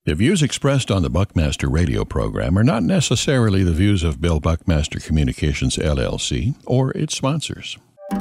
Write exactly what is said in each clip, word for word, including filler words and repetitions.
The views expressed on the Buckmaster radio program are not necessarily the views of Bill Buckmaster Communications, L L C, or its sponsors.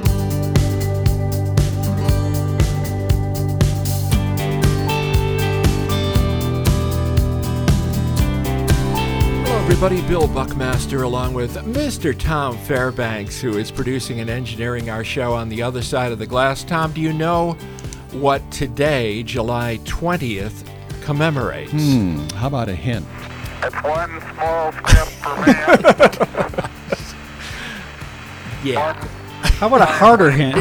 Hello, everybody. Bill Buckmaster along with Mister Tom Fairbanks, who is producing and engineering our show on the other side of the glass. Tom, do you know what today, July twentieth, commemorates? Hmm, how about a hint? It's one small step for man. Yeah. How about a harder hint?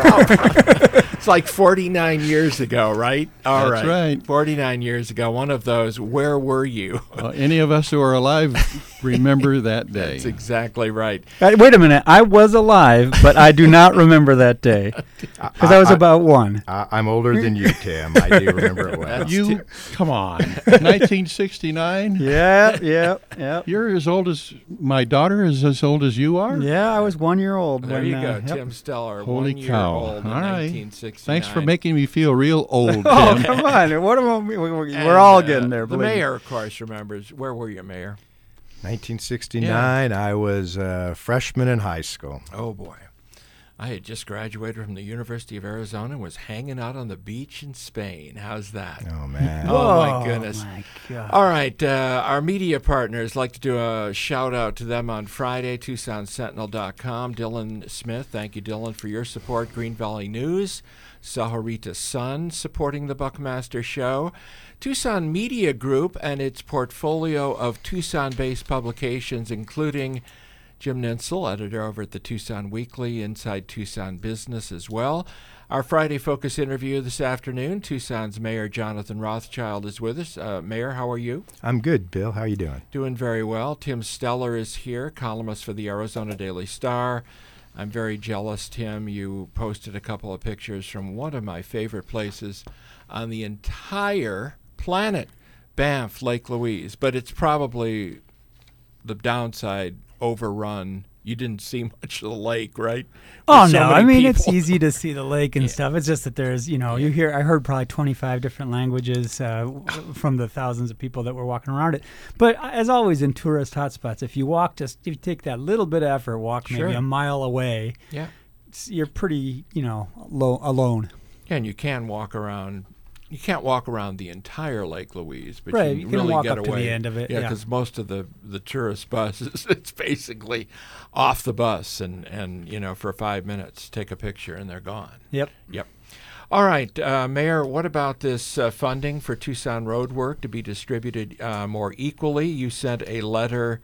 It's like forty-nine years ago, right? All That's right. right. forty-nine years ago, one of those, where were you? Uh, any of us who are alive remember that day. That's exactly right. Uh, Wait a minute. I was alive, but I do not remember that day because I was I- about one. I, I'm older than you, Tim. I do remember it well. That's You, t- come on, nineteen sixty-nine? Yeah, yeah, yeah. You're as old as, my daughter is as old as you are? Yeah, I was one year old. There when, you uh, go, yep. Tim Steller, Holy one year cow. old in All right. nineteen sixty-nine. Thanks for making me feel real old, Oh, Tim. come on. What am I, we- we- we're And, all uh, getting there. The believe me. mayor, of course, remembers. Where were you, Mayor? nineteen sixty-nine, I was a freshman in high school. Oh, boy. I had just graduated from the University of Arizona and was hanging out on the beach in Spain. How's that? Oh, man. Oh, my Oh, goodness. my God. All right, uh, our media partners, like to do a shout out to them on Friday, Tucson Sentinel dot com. Dylan Smith, thank you, Dylan, for your support. Green Valley News, Saharita Sun, supporting the Buckmaster Show. Tucson Media Group and its portfolio of Tucson-based publications, including Jim Nensel, editor over at the Tucson Weekly, Inside Tucson Business as well. Our Friday Focus interview this afternoon, Tucson's Mayor Jonathan Rothschild is with us. Uh, Mayor, how are you? I'm good, Bill. How are you doing? Doing very well. Tim Steller is here, columnist for the Arizona Daily Star. I'm very jealous, Tim. You posted a couple of pictures from one of my favorite places on the entire planet, Banff, Lake Louise. But it's probably the downside, overrun. You didn't see much of the lake, right? Oh, With so no. many I mean, it's people. easy to see the lake and Yeah. stuff. It's just that there's, you know, you hear, I heard probably twenty-five different languages uh, w- from the thousands of people that were walking around it. But as always in tourist hotspots, if you walk just, if you take that little bit of effort, walk Sure. maybe a mile away, Yeah. it's- you're pretty, you know, low, alone. Yeah, and you can walk around. You can't walk around the entire Lake Louise, but Right, you you can can really walk get up to away. the end of it, Yeah, yeah. because most of the, the tourist buses, it's basically off the bus, and, and you know, for five minutes, take a picture, and they're gone. Yep. Yep. All right, uh, Mayor, what about this uh, funding for Tucson road work to be distributed uh, more equally? You sent a letter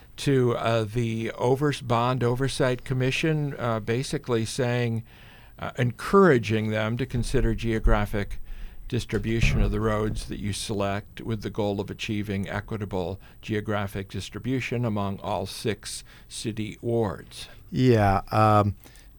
to uh, the Overs- Bond Oversight Commission, uh, basically saying, uh, encouraging them to consider geographic distribution of the roads that you select with the goal of achieving equitable geographic distribution among all six city wards. Yeah, um,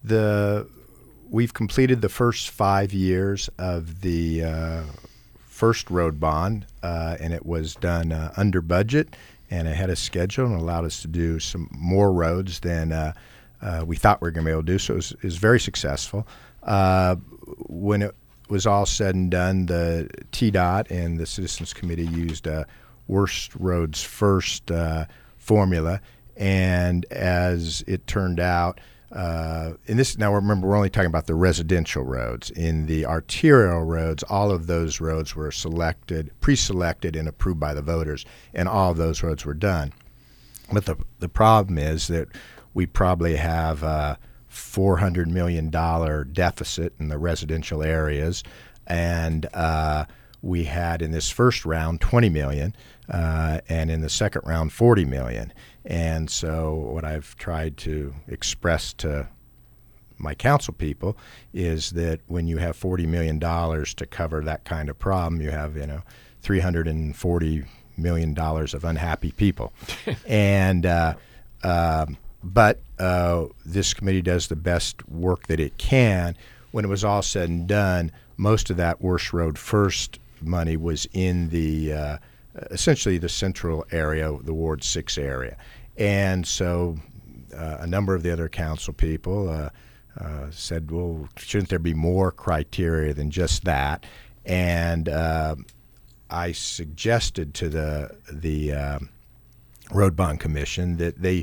the we've completed the first five years of the uh, first road bond, uh, and it was done uh, under budget and ahead of schedule, and allowed us to do some more roads than uh, uh, we thought we were going to be able to do. So it was, it was very successful. Uh, when it was all said and done, the T DOT and the Citizens Committee used a worst roads first uh, formula, and as it turned out, uh, and this now remember we're only talking about the residential roads. In the arterial roads, all of those roads were selected, pre-selected, and approved by the voters, and all of those roads were done. But the the problem is that we probably have uh, four hundred million dollars deficit in the residential areas, and uh, we had in this first round twenty million dollars, uh, and in the second round forty million dollars. And so what I've tried to express to my council people is that when you have forty million dollars to cover that kind of problem, you have, you know, three hundred forty million dollars of unhappy people. and uh, um, But uh, this committee does the best work that it can. When it was all said and done, most of that Worst Road First money was in the uh, essentially the central area, the Ward six area. And so uh, a number of the other council people uh, uh, said, well, shouldn't there be more criteria than just that? And uh, I suggested to the the um, Road Bond Commission that they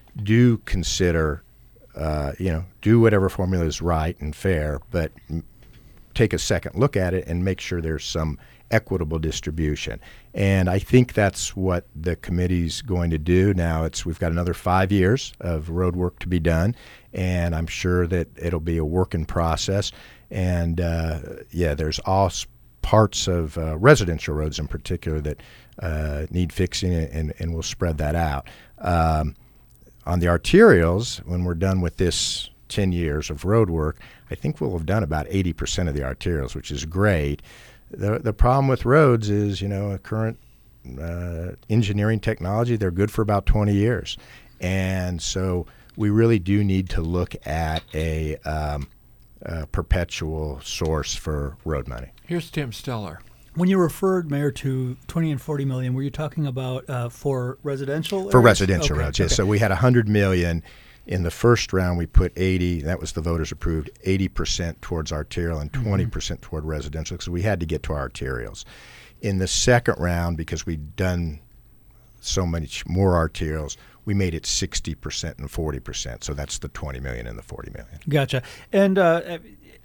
do consider, uh, you know, do whatever formula is right and fair, but m- take a second look at it and make sure there's some equitable distribution. And I think that's what the committee's going to do. Now it's we've got another five years of road work to be done, and I'm sure that it'll be a working process. And uh, yeah, there's all s- parts of uh, residential roads in particular that uh, need fixing, and, and we'll spread that out. Um, on the arterials, when we're done with this ten years of road work, I think we'll have done about eighty percent of the arterials, which is great. The the problem with roads is, you know, a current uh, engineering technology, they're good for about twenty years. And so we really do need to look at a, um, a perpetual source for road money. Here's Tim Steller. When you referred, Mayor, to twenty and forty million, were you talking about uh, for residential For areas? residential Okay, roads, yes. okay. So we had one hundred million. In the first round, we put eighty, that was the voters approved, eighty percent towards arterial and twenty percent toward residential, because we had to get to our arterials. In the second round, because we'd done so much more arterials, we made it sixty percent and forty percent. So that's the twenty million and the forty million. Gotcha. And uh,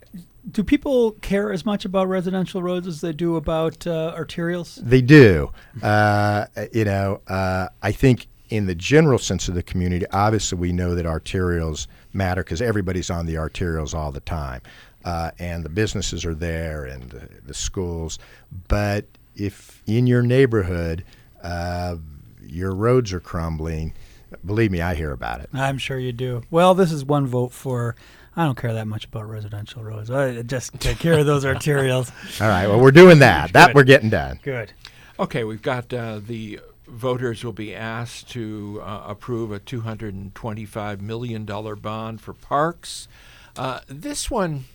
do people care as much about residential roads as they do about uh, arterials? They do. Uh, you know, uh, I think in the general sense of the community, obviously we know that arterials matter because everybody's on the arterials all the time. Uh, and the businesses are there and the, the schools. But if in your neighborhood uh, your roads are crumbling, believe me, I hear about it. I'm sure you do. Well, this is one vote for, I don't care that much about residential roads. I just take care of those arterials. All right, well, we're doing that. That Good. we're getting done. Good. Okay, we've got uh, the voters will be asked to uh, approve a two hundred twenty-five million dollars bond for parks. Uh, this one,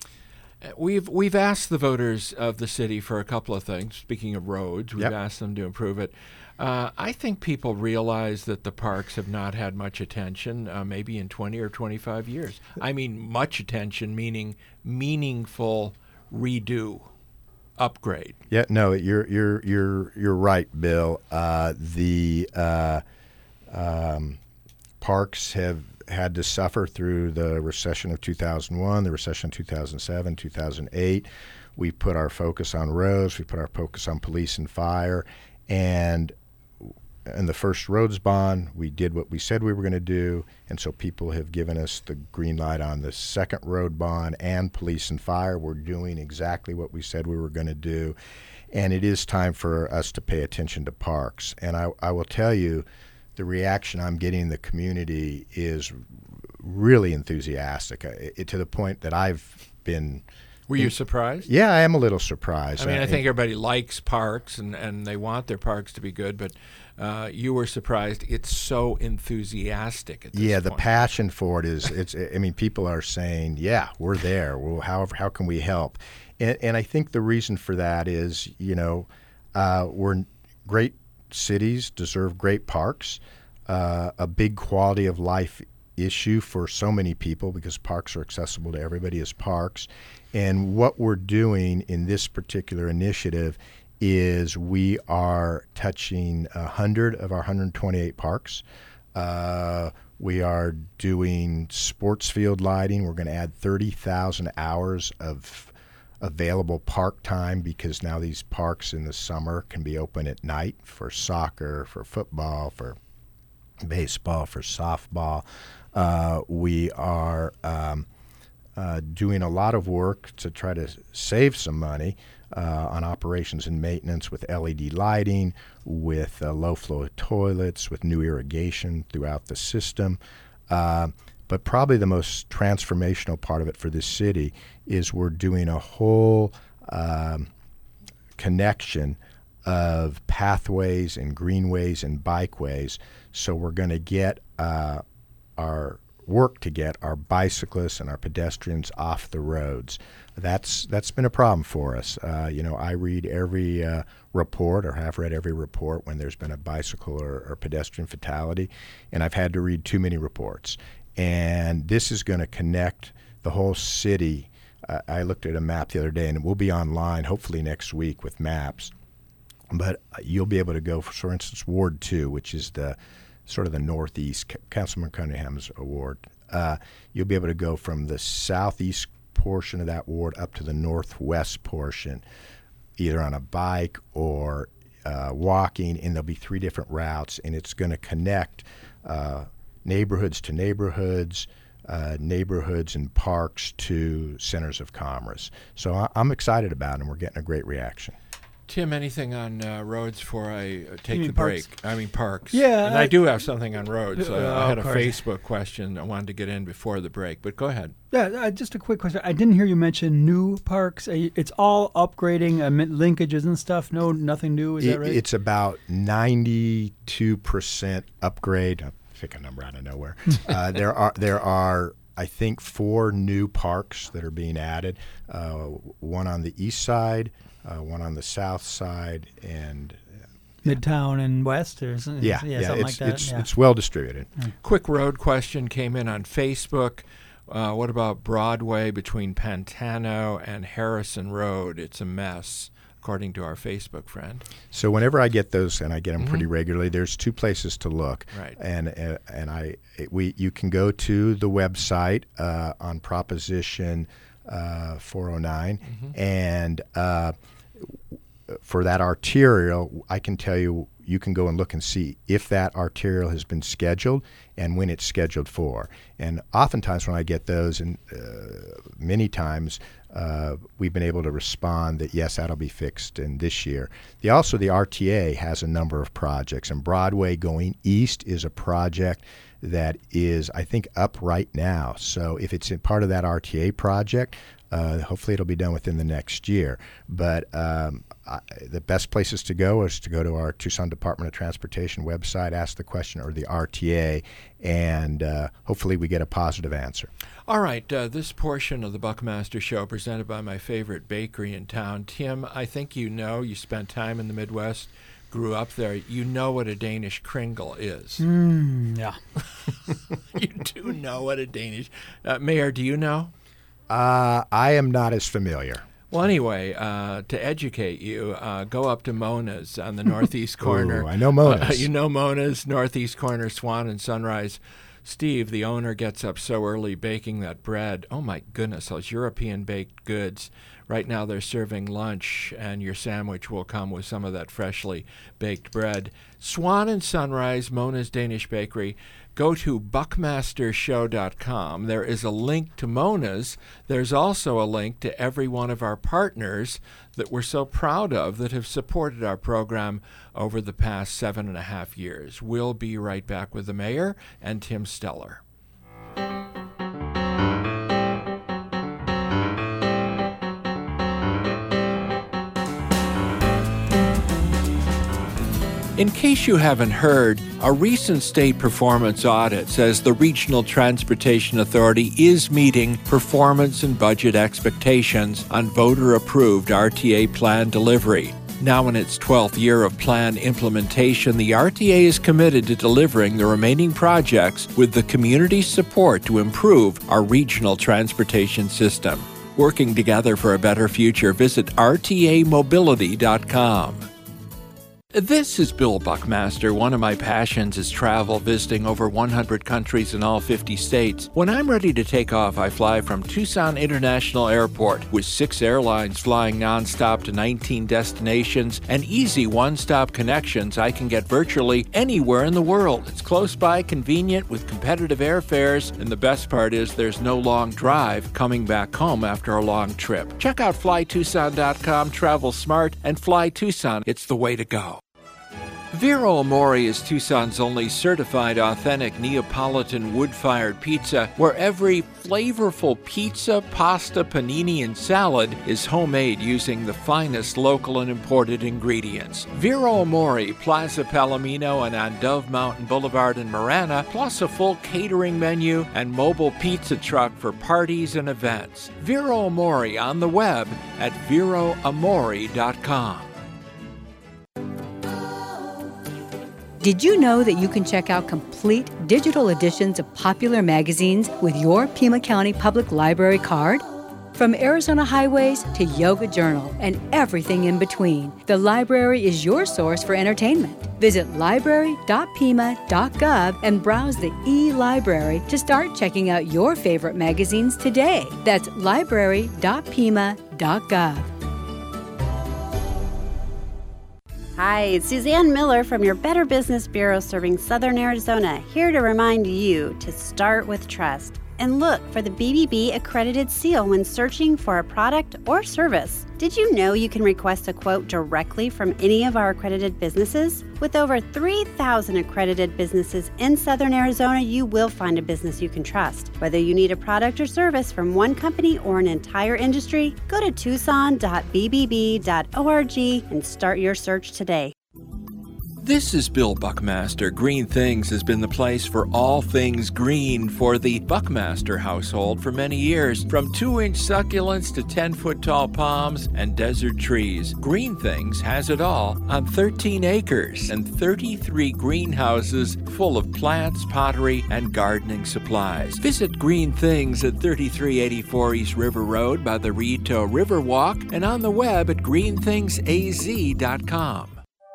we've we've asked the voters of the city for a couple of things. Speaking of roads, we've Yep. asked them to improve it. Uh, I think people realize that the parks have not had much attention, uh, maybe in twenty or twenty-five years. I mean, much attention, meaning meaningful redo, upgrade. Yeah, no, you're you're you're you're right, Bill. Uh, the uh, um, parks have had to suffer through the recession of two thousand one, the recession of two thousand seven, two thousand eight. We put our focus on roads. We put our focus on police and fire, and in the first roads bond, we did what we said we were going to do, and so people have given us the green light on the second road bond and police and fire. We're doing exactly what we said we were going to do, and it is time for us to pay attention to parks. And I, I will tell you, the reaction I'm getting in the community is really enthusiastic, uh, it, to the point that I've been... Were you surprised? Yeah, I am a little surprised. I mean, I Uh, think everybody likes parks and, and they want their parks to be good, but uh, you were surprised. It's so enthusiastic at this Yeah, the point. passion for it is, it's, I mean, people are saying, yeah, we're there. Well, how, how can we help? And, and I think the reason for that is, you know, uh, we're great cities deserve great parks, uh, a big quality of life issue for so many people because parks are accessible to everybody as parks. And what we're doing in this particular initiative is we are touching one hundred of our one hundred twenty-eight parks. Uh, we are doing sports field lighting. We're going to add thirty thousand hours of available park time because now these parks in the summer can be open at night for soccer, for football, for baseball, for softball. Uh, we are um, uh, doing a lot of work to try to save some money uh, on operations and maintenance with L E D lighting, with uh, low-flow toilets, with new irrigation throughout the system. Uh, but probably the most transformational part of it for this city is we're doing a whole um, connection of pathways and greenways and bikeways. So we're going to get uh, our work to get our bicyclists and our pedestrians off the roads. That's that's been a problem for us. Uh, you know, I read every uh, report or have read every report when there's been a bicycle or, or pedestrian fatality, and I've had to read too many reports. And this is going to connect the whole city. Uh, I looked at a map the other day, and it will be online hopefully next week with maps. but you'll be able to go, for, for instance, Ward two, which is the sort of the northeast, Councilman Cunningham's ward. Uh, you'll be able to go from the southeast portion of that ward up to the northwest portion, either on a bike or uh, walking, and there'll be three different routes, and it's going to connect uh, neighborhoods to neighborhoods, uh, neighborhoods and parks to centers of commerce. So I- I'm excited about it, and we're getting a great reaction. Tim, anything on uh, roads before I uh, take mean the parks? break? I mean parks. Yeah, And I, I- do have something on roads. Uh, Uh, I had a of course. Facebook question I wanted to get in before the break, but go ahead. Yeah, uh, just a quick question. I didn't hear you mention new parks. Uh, It's all upgrading, uh, min- linkages and stuff. No, nothing new. Is It- that right? It's about ninety-two percent upgrade. I'll pick a number out of nowhere. uh, there are there are I think four new parks that are being added. Uh, one on the east side, uh, one on the south side, and Midtown and West, or something, yeah, yeah, yeah, something it's like that. it's yeah. it's well distributed. Quick road question came in on Facebook. Uh, what about Broadway between Pantano and Harrison Road? It's a mess, according to our Facebook friend. So whenever I get those, and I get them pretty regularly, there's two places to look. Right. And uh, and I it, we you can go to the website uh, on Proposition uh, four oh nine, and uh, for that arterial, I can tell you you can go and look and see if that arterial has been scheduled and when it's scheduled for. And oftentimes when I get those, and uh, many times uh, we've been able to respond that yes, that'll be fixed in this year. The also the R T A has a number of projects, and Broadway going east is a project that is, I think, up right now. So if it's in part of that R T A project, uh, hopefully it'll be done within the next year. But um, I, the best places to go is to go to our Tucson Department of Transportation website, ask the question, or the R T A, and uh, hopefully we get a positive answer. All right, uh, this portion of the Buckmaster Show presented by my favorite bakery in town. Tim, I think you know, you spent time in the Midwest, grew up there. You know what a Danish kringle is. Mm, yeah. You do know what a Danish... Uh, Mayor, do you know? Uh, I am not as familiar. Well, anyway, uh, to educate you, uh, go up to Mona's on the northeast corner. Ooh, I know Mona's. Uh, you know Mona's, northeast corner, Swan and Sunrise. Steve, the owner, gets up so early baking that bread. Oh, my goodness, those European baked goods. Right now they're serving lunch, and your sandwich will come with some of that freshly baked bread. Swan and Sunrise, Mona's Danish Bakery. Go to buckmaster show dot com. There is a link to Mona's. There's also a link to every one of our partners that we're so proud of that have supported our program over the past seven and a half years. We'll be right back with the mayor and Tim Steller. In case you haven't heard, a recent state performance audit says the Regional Transportation Authority is meeting performance and budget expectations on voter-approved R T A plan delivery. Now in its twelfth year of plan implementation, the R T A is committed to delivering the remaining projects with the community's support to improve our regional transportation system. Working together for a better future, visit R T A mobility dot com. This is Bill Buckmaster. One of my passions is travel, visiting over one hundred countries in all fifty states. When I'm ready to take off, I fly from Tucson International Airport with six airlines flying nonstop to nineteen destinations and easy one-stop connections. I can get virtually anywhere in the world. It's close by, convenient, with competitive airfares, and the best part is there's no long drive coming back home after a long trip. Check out fly tucson dot com, travel smart, and Fly Tucson. It's the way to go. Vero Amore is Tucson's only certified authentic Neapolitan wood-fired pizza, where every flavorful pizza, pasta, panini, and salad is homemade using the finest local and imported ingredients. Vero Amore, Plaza Palomino, and on Dove Mountain Boulevard in Marana, plus a full catering menu and mobile pizza truck for parties and events. Vero Amore on the web at vero amore dot com. Did you know that you can check out complete digital editions of popular magazines with your Pima County Public Library card? From Arizona highways to Yoga Journal and everything in between, the library is your source for entertainment. Visit library dot pima dot gov and browse the e-library to start checking out your favorite magazines today. That's library dot pima dot gov. Hi, it's Suzanne Miller from your Better Business Bureau serving Southern Arizona, here to remind you to start with trust and look for the B B B accredited seal when searching for a product or service. Did you know you can request a quote directly from any of our accredited businesses? With over three thousand accredited businesses in Southern Arizona, you will find a business you can trust. Whether you need a product or service from one company or an entire industry, go to tucson dot b b b dot org and start your search today. This is Bill Buckmaster. Green Things has been the place for all things green for the Buckmaster household for many years. From two-inch succulents to ten-foot-tall palms and desert trees, Green Things has it all on thirteen acres and thirty-three greenhouses full of plants, pottery, and gardening supplies. Visit Green Things at thirty-three eighty-four East River Road by the Rito Riverwalk and on the web at green things a z dot com.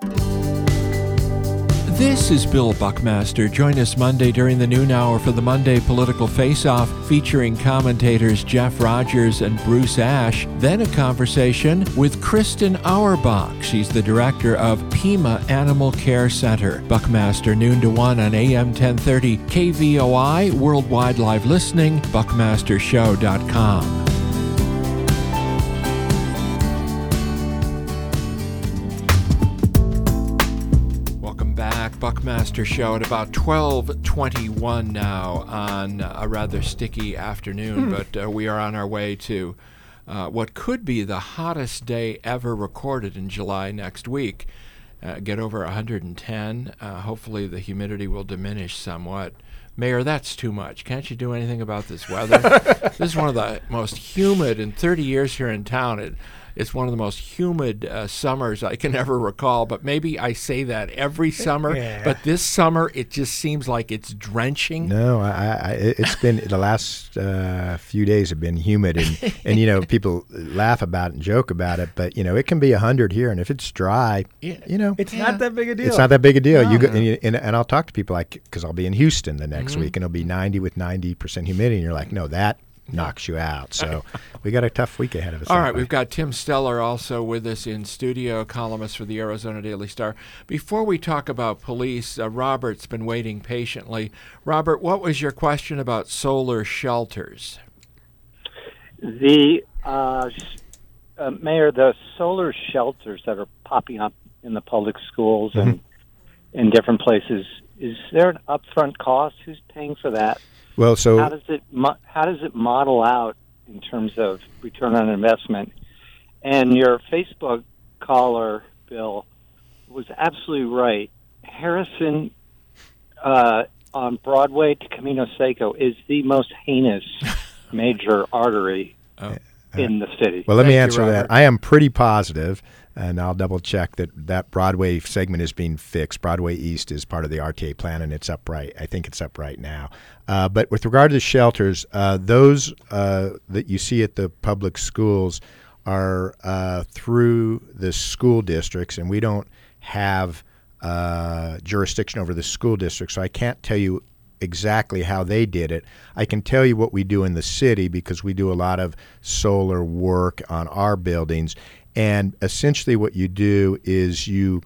This is Bill Buckmaster. Join us Monday during the noon hour for the Monday Political Face-Off featuring commentators Jeff Rogers and Bruce Ash. Then a conversation with Kristen Auerbach. She's the director of Pima Animal Care Center. Buckmaster, noon to one on A M ten thirty K V O I, Worldwide Live Listening, buckmaster show dot com. Buckmaster Show at about twelve twenty-one now on a rather sticky afternoon, mm. but uh, we are on our way to uh, what could be the hottest day ever recorded in July next week. Uh, get over one hundred ten. Uh, hopefully the humidity will diminish somewhat. Mayor, that's too much. Can't you do anything about this weather? This is one of the most humid in thirty years here in town. It, It's one of the most humid uh, summers I can ever recall, but maybe I say that every summer. Yeah. But this summer, it just seems like it's drenching. No, I, I, it's been the last uh, few days have been humid, and, and you know people laugh about it and joke about it, but you know it can be a hundred here, and if it's dry, yeah. you know it's yeah. not that big a deal. It's not that big a deal. No. You go, and, you, and, and I'll talk to people like because I'll be in Houston the next mm-hmm. week, and it'll be ninety with ninety percent humidity, and you're like, no, that knocks you out. So we got a tough week ahead of us. All right, we've got Tim Steller also with us in studio, columnist for the Arizona Daily Star. Before we talk about police, uh, Robert's been waiting patiently. Robert, what was your question about solar shelters? The uh, uh, Mayor, the solar shelters that are popping up in the public schools mm-hmm. and in different places, is there an upfront cost? Who's paying for that? Well, so how does it mo- how does it model out in terms of return on investment? And your Facebook caller, Bill, was absolutely right. Harrison uh, on Broadway to Camino Seco is the most heinous major artery oh. in the city. Well, let Thank me you, answer Robert. that. I am pretty positive, and I'll double check that that Broadway segment is being fixed. Broadway East is part of the R T A plan, and it's up right. I think it's up right now. Uh, but with regard to the shelters, uh, those uh, that you see at the public schools are uh, through the school districts, and we don't have uh, jurisdiction over the school district, so I can't tell you exactly how they did it. I can tell you what we do in the city because we do a lot of solar work on our buildings. And essentially what you do is you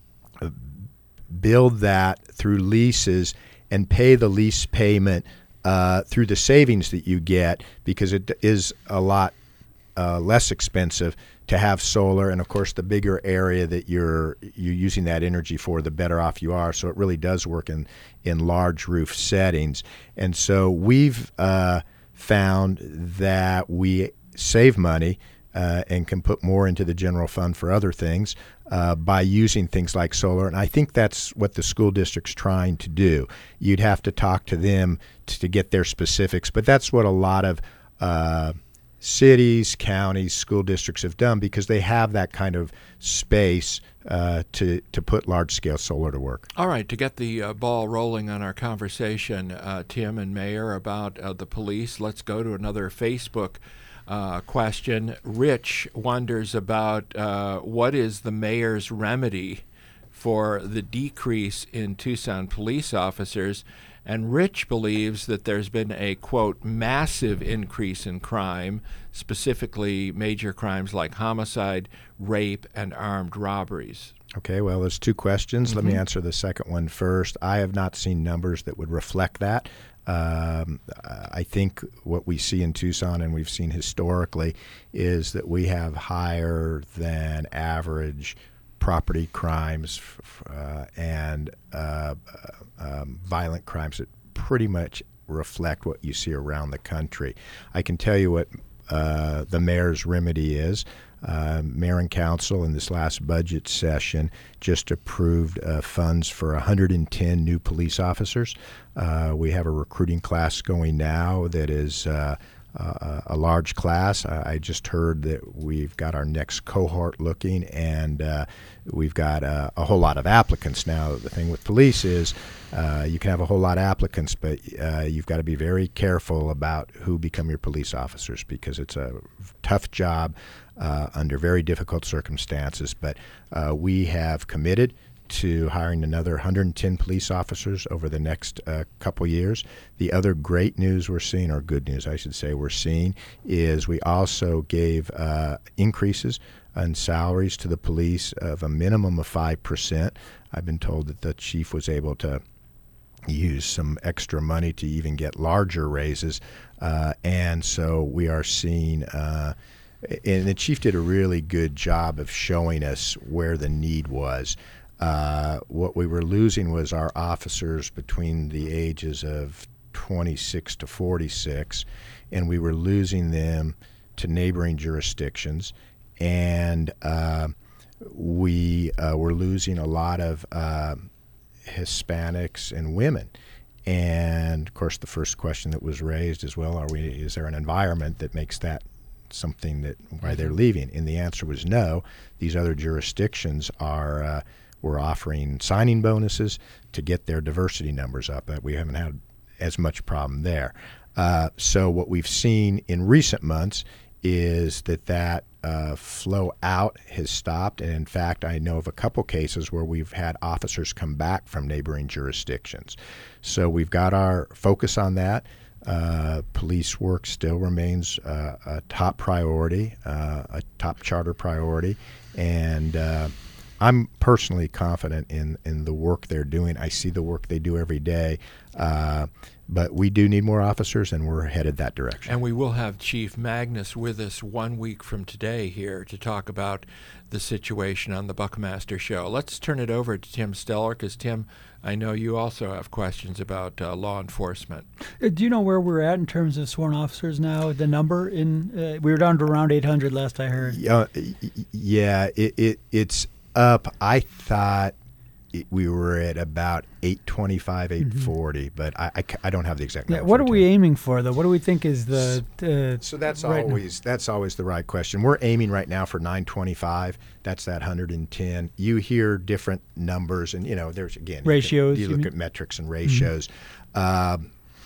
build that through leases and pay the lease payment uh, through the savings that you get because it is a lot uh, less expensive to have solar. And, of course, the bigger area that you're you're using that energy for, the better off you are. So it really does work in, in large roof settings. And so we've uh, found that we save money Uh, and can put more into the general fund for other things uh, by using things like solar. And I think that's what the school district's trying to do. You'd have to talk to them to, to get their specifics, but that's what a lot of uh, cities, counties, school districts have done because they have that kind of space uh, to, to put large-scale solar to work. All right, to get the uh, ball rolling on our conversation, uh, Tim and Mayor, about uh, the police, let's go to another Facebook uh, question. Rich wonders about uh, what is the mayor's remedy for the decrease in Tucson police officers. And Rich believes that there's been a, quote, massive increase in crime, specifically major crimes like homicide, rape, and armed robberies. Okay, well, there's two questions. Mm-hmm. Let me answer the second one first. I have not seen numbers that would reflect that. Um, I think what we see in Tucson, and we've seen historically, is that we have higher than average property crimes uh, and uh, um, violent crimes that pretty much reflect what you see around the country. I can tell you what uh, the mayor's remedy is. Uh, Mayor and Council in this last budget session just approved uh, funds for one hundred ten new police officers. Uh, we have a recruiting class going now that is uh, uh, a large class. I, I just heard that we've got our next cohort looking, and uh, we've got uh, a whole lot of applicants. Now, the thing with police is uh, you can have a whole lot of applicants, but uh, you've got to be very careful about who become your police officers, because it's a tough job uh, under very difficult circumstances. But uh, we have committed to hiring another one hundred ten police officers over the next uh, couple years. The other great news we're seeing, or good news I should say we're seeing, is we also gave uh, increases in salaries to the police of a minimum of five percent. I've been told that the chief was able to use some extra money to even get larger raises. Uh, and so we are seeing, uh, and the chief did a really good job of showing us where the need was. Uh, what we were losing was our officers between the ages of twenty-six to forty-six, and we were losing them to neighboring jurisdictions, and uh, we uh, were losing a lot of uh, Hispanics and women. And of course, the first question that was raised is, well, are we? Is there an environment that makes that something that why they're leaving? And the answer was no. These other jurisdictions are. Uh, We're offering signing bonuses to get their diversity numbers up. Uh, we haven't had as much problem there. Uh, so what we've seen in recent months is that that uh, flow out has stopped. And in fact, I know of a couple cases where we've had officers come back from neighboring jurisdictions. So we've got our focus on that. Uh, police work still remains uh, a top priority, uh, a top charter priority. And uh, I'm personally confident in, in the work they're doing. I see the work they do every day. Uh, but we do need more officers, and we're headed that direction. And we will have Chief Magnus with us one week from today here to talk about the situation on the Buckmaster Show. Let's turn it over to Tim Steller, because, Tim, I know you also have questions about uh, law enforcement. Uh, do you know where we're at in terms of sworn officers now? The number in uh, we were down to around eight hundred last I heard. Yeah, yeah, it, it it's up. I thought it, we were at about eight twenty-five, eight forty, mm-hmm. but I, I, I don't have the exact number. Yeah, what are we aiming for, though? What do we think is the uh, so that's right always now? That's always the right question. We're aiming right now for nine twenty-five. That's that one hundred ten. You hear different numbers, and you know there's again ratios. You, can, you you look mean? at metrics and ratios. Mm-hmm. Um,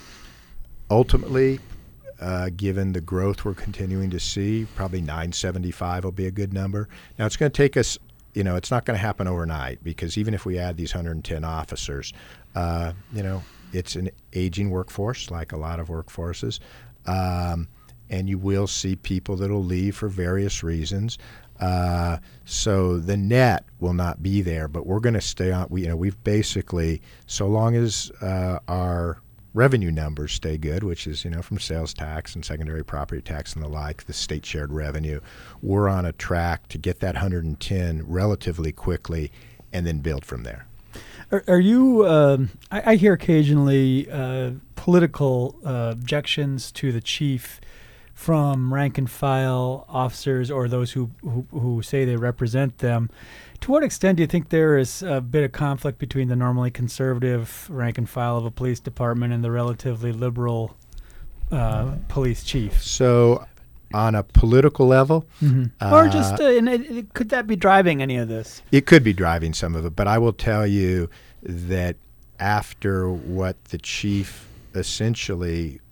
ultimately, uh, given the growth we're continuing to see, probably nine seventy-five will be a good number. Now it's going to take us. You know, it's not going to happen overnight, because even if we add these one hundred ten officers, uh, you know, it's an aging workforce, like a lot of workforces, um, and you will see people that will leave for various reasons. Uh, so the net will not be there, but we're going to stay on. We, you know, we've basically, so long as uh, our revenue numbers stay good, which is, you know, from sales tax and secondary property tax and the like, the state shared revenue, we're on a track to get that one hundred ten relatively quickly and then build from there. Are, are you, um, I, I hear occasionally uh, political uh, objections to the chief from rank and file officers or those who, who, who say they represent them. To what extent do you think there is a bit of conflict between the normally conservative rank and file of a police department and the relatively liberal uh, police chief? So, on a political level, mm-hmm. uh, or just, uh, and it, it, could that be driving any of this? It could be driving some of it, but I will tell you that after what the chief essentially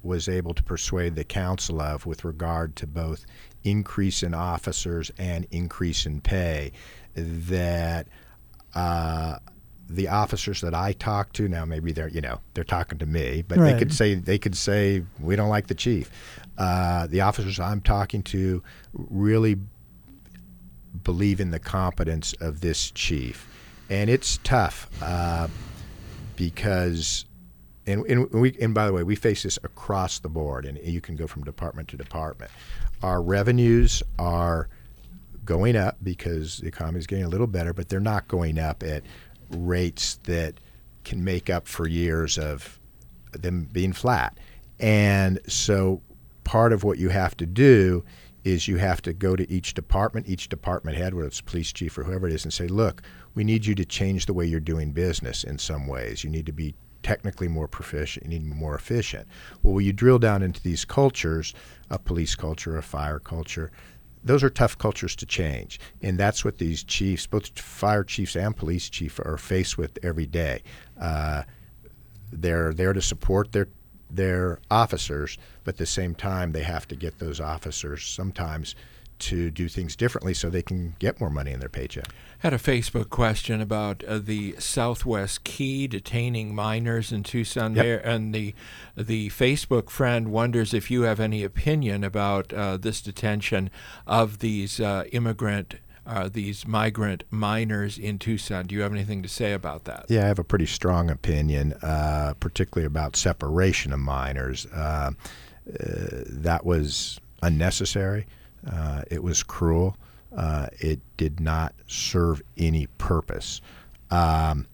was able to persuade the council of with regard to both increase in officers and increase in pay, that uh, the officers that I talk to now, maybe they're you know they're talking to me, but Right. they could say they could say we don't like the chief. Uh, the officers I'm talking to really believe in the competence of this chief, and it's tough uh, because. And, and we and by the way, we face this across the board, and you can go from department to department. Our revenues are going up because the economy is getting a little better, but they're not going up at rates that can make up for years of them being flat. And so part of what you have to do is you have to go to each department, each department head, whether it's police chief or whoever it is, and say, look, we need you to change the way you're doing business in some ways. You need to be technically more proficient, you need to be more efficient. Well, when you drill down into these cultures, a police culture, a fire culture, those are tough cultures to change. And that's what these chiefs, both fire chiefs and police chief, are faced with every day. Uh, they're there to support their their officers, but at the same time, they have to get those officers sometimes to do things differently so they can get more money in their paycheck. Had a Facebook question about uh, the Southwest Key detaining minors in Tucson. Yep. There, and the the Facebook friend wonders if you have any opinion about uh, this detention of these uh, immigrant, uh, these migrant minors in Tucson. Do you have anything to say about that? Yeah, I have a pretty strong opinion, uh, particularly about separation of minors. Uh, uh, that was unnecessary. Uh, it was cruel. Uh, it did not serve any purpose. Um,